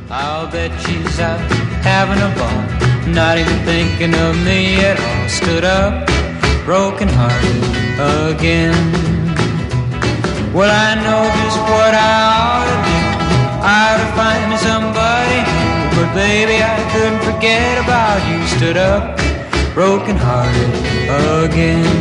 I'll bet she's out having a ball, not even thinking of me at all. Stood up, broken hearted again. Well, I know just what I ought to do. I ought to find me somebody new. But baby, I couldn't forget about you. Stood up, broken hearted again.